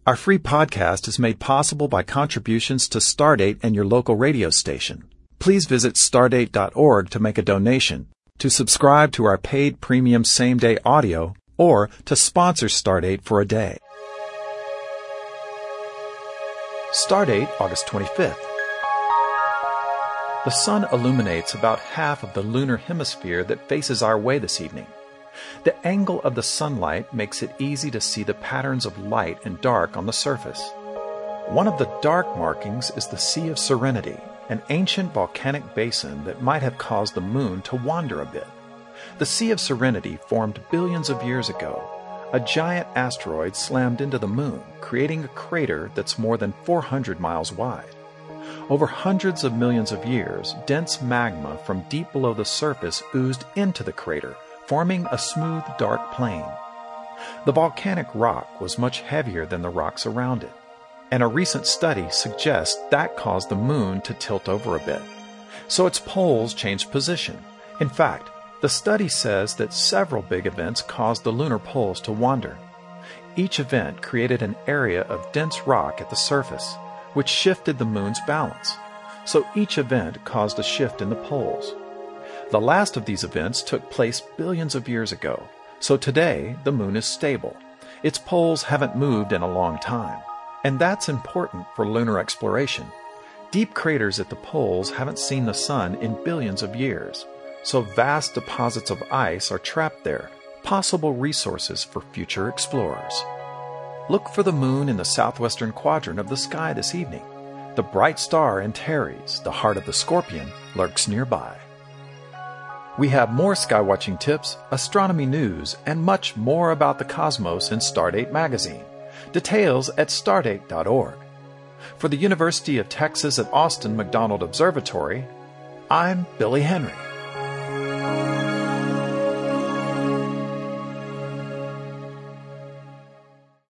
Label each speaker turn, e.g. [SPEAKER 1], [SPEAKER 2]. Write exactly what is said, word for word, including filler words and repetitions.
[SPEAKER 1] Our free podcast is made possible by contributions to Stardate and your local radio station. Please visit stardate dot org to make a donation, to subscribe to our paid premium same-day audio, or to sponsor Stardate for a day. Stardate, August twenty-fifth. The sun illuminates about half of the lunar hemisphere that faces our way this evening. The angle of the sunlight makes it easy to see the patterns of light and dark on the surface. One of the dark markings is the Sea of Serenity, an ancient volcanic basin that might have caused the moon to wander a bit. The Sea of Serenity formed billions of years ago. A giant asteroid slammed into the moon, creating a crater that's more than four hundred miles wide. Over hundreds of millions of years, dense magma from deep below the surface oozed into the crater, forming a smooth, dark plain. The volcanic rock was much heavier than the rocks around it, and a recent study suggests that caused the moon to tilt over a bit. So its poles changed position. In fact, the study says that several big events caused the lunar poles to wander. Each event created an area of dense rock at the surface, which shifted the moon's balance. So each event caused a shift in the poles. The last of these events took place billions of years ago, so today the moon is stable. Its poles haven't moved in a long time, and that's important for lunar exploration. Deep craters at the poles haven't seen the sun in billions of years, so vast deposits of ice are trapped there, possible resources for future explorers. Look for the moon in the southwestern quadrant of the sky this evening. The bright star Antares, the heart of the Scorpion, lurks nearby. We have more skywatching tips, astronomy news, and much more about the cosmos in Stardate magazine. Details at stardate dot org. For the University of Texas at Austin McDonald Observatory, I'm Billy Henry.